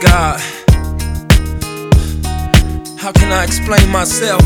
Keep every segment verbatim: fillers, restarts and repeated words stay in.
God, how can I explain myself?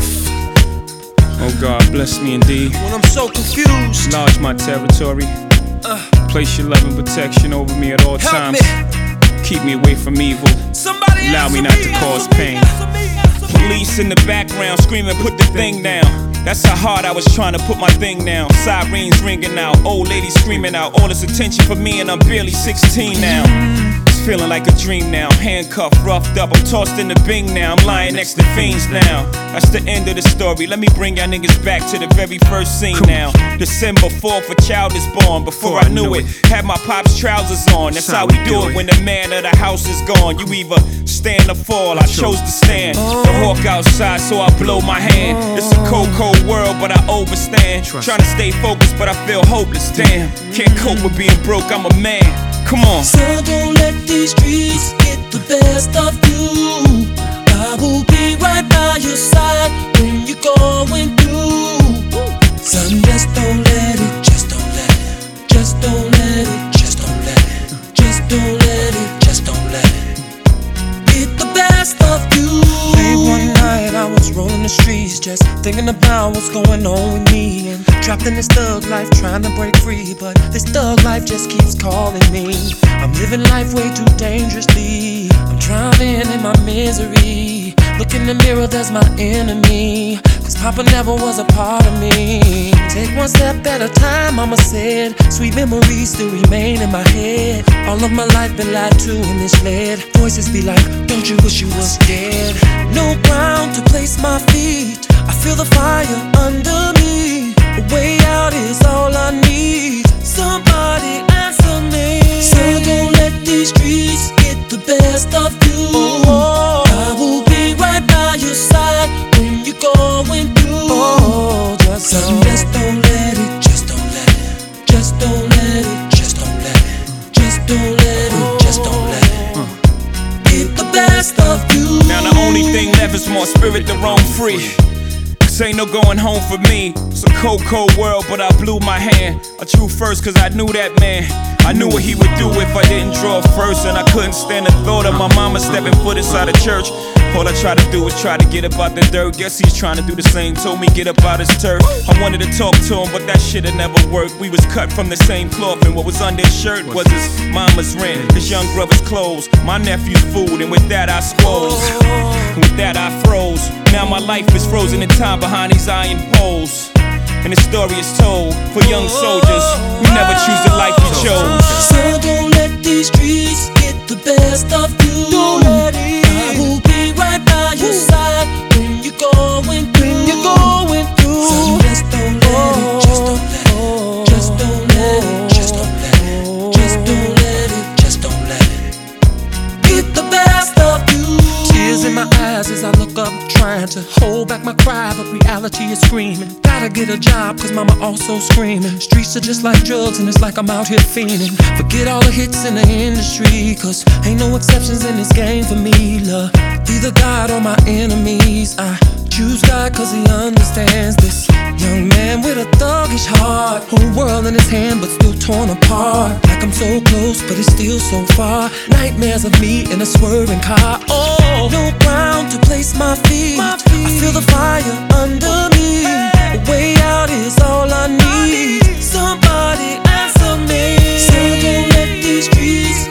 Oh God, bless me indeed. When I'm so confused, enlarge my territory. uh, Place your love and protection over me at all help times. me. Keep me away from evil. Somebody Allow me answer not me, to cause answer me, pain. answer me, answer me. Police in the background screaming, put the thing down. That's how hard I was trying to put my thing down. Sirens ringing out, old ladies screaming out. All this attention for me and I'm barely sixteen now. It's feeling like a dream now. Handcuffed, roughed up, I'm tossed in the Bing now. I'm lying next to fiends now. That's the end of the story. Let me bring y'all niggas back to the very first scene now. December fourth, a child is born. Before I knew it, had my pop's trousers on. That's how we do it when the man of the house is gone. You either stand or fall, I chose to stand. The hawk outside, so I blow my hand. It's a cold, cold world, but I overstand. Trying to stay focused, but I feel hopeless. Damn, can't cope with being broke, I'm a man. Come on. So don't let these streets get the best of you. I will be right by your side when you're going through. Son, just don't let it, just don't let it, just don't let it, just don't let it, just don't let it, just don't let it get the best of you. Late one night I was rolling the streets, just thinking about what's going on with me. And trapped in this thug life, trying to break free, but this thug life just keeps calling me. I'm living life way too dangerously. I'm drowning in my misery. Look in the mirror, there's my enemy. Cause Papa never was a part of me. Take one step at a time, mama said. Sweet memories still remain in my head. All of my life been lied to and misled. Voices be like, don't you wish you was dead? No ground to place my feet. I feel the fire under me. A way out is all I need. Somebody answer me. So don't let these streets get the best of you. Oh, I will be right by your side when you're going through. oh, just So don't. just don't let it, just don't let it, just don't let it, just don't let it, just don't let it, just don't let it get the best of you. Now the only thing left is more spirit to roam free. Cause ain't no going home for me. It's a cold, cold world, but I blew my hand. I drew first cause I knew that man. I knew what he would do if I didn't draw first. And I couldn't stand the thought of my mama stepping foot inside a church. All I try to do is try to get up out the dirt. Guess he's trying to do the same. Told me get up out his turf. I wanted to talk to him, but that shit had never worked. We was cut from the same cloth, and what was under his shirt was his mama's rent, his young brother's clothes, my nephew's food, and with that I squoze. And with that I froze. Now my life is frozen in time behind these iron poles. And the story is told for young soldiers. We never choose the life we chose. So don't let these streets get the best of you. Don't let it. I will be right by your side when you're going through. You're going through. So just don't let it, just don't let it, just don't let it, just don't let it, just don't let it, just don't let it get the best of you. Tears in my eyes as I look up, trying to hold back my cry, but reality is screaming. Gotta get a job, cause mama also screaming. Streets are just like drugs, and it's like I'm out here fiending. Forget all the hits in the industry, cause ain't no exceptions in this game for me. Love, either God or my enemies. I choose God cause he understands this young man with a thuggish heart. Whole world in his hand, but still torn apart. Like I'm so close, but it's still so far. Nightmares of me in a swerving car. Oh, no ground to place my feet. I feel the fire under me. A way out is all I need. Somebody answer me. So don't let these streets